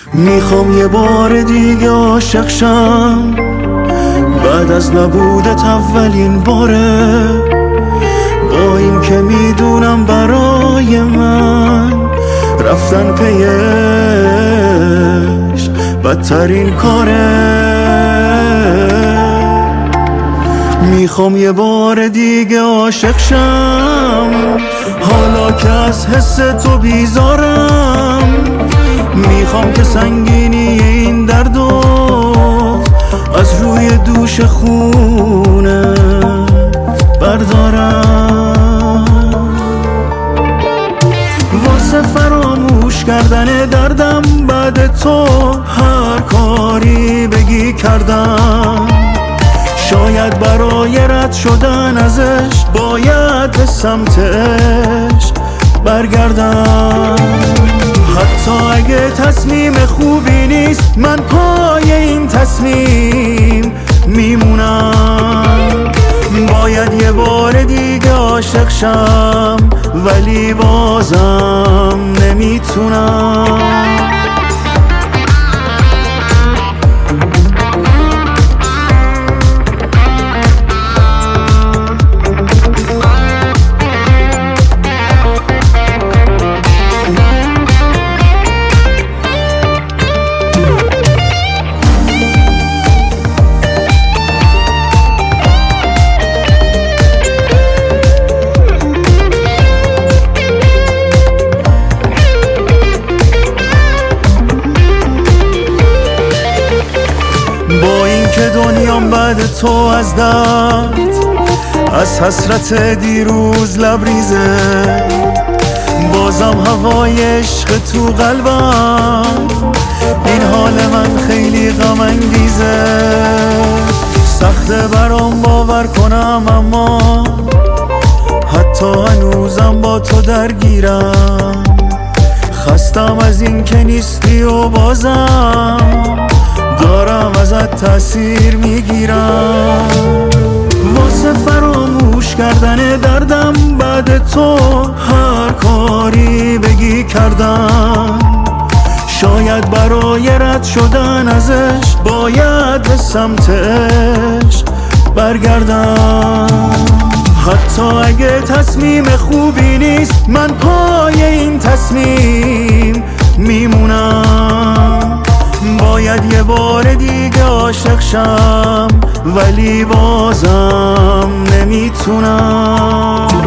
میخوام یه بار دیگه عاشق شم، بعد از نبودت اولین باره. با این که میدونم برای من رفتن پیش بدترین کاره. میخوام یه بار دیگه عاشق شم، حالا که از حس تو بیزارم. میخوام که سنگینی این دردو از روی دوش خونه بردارم. واسه فراموش کردن دردم بعد تو هر کاری بگی کردم. شاید برای رد شدن ازش باید به سمتش برگردم. حتی اگه تصمیم خوبی نیست من پای این تصمیم میمونم. باید یه بار دیگه عاشق شم ولی بازم نمیتونم. با این که دنیام بعد تو از درد از حسرت دیروز لبریزه، بازم هوای عشق تو قلبم. این حال من خیلی غم انگیزه، سخته برام باور کنم اما حتی هنوزم با تو درگیرم. خستم از این که نیستی و بازم دارم ازت تأثیر میگیرم. واسه فراموش کردن دردم بعد تو هر کاری بگی کردم. شاید برای رد شدن ازش باید به سمتش برگردم. حتی اگه تصمیم خوبی نیست من پای این تصمیم میمونم. باید یه بار دیگه عاشق شم ولی بازم نمیتونم.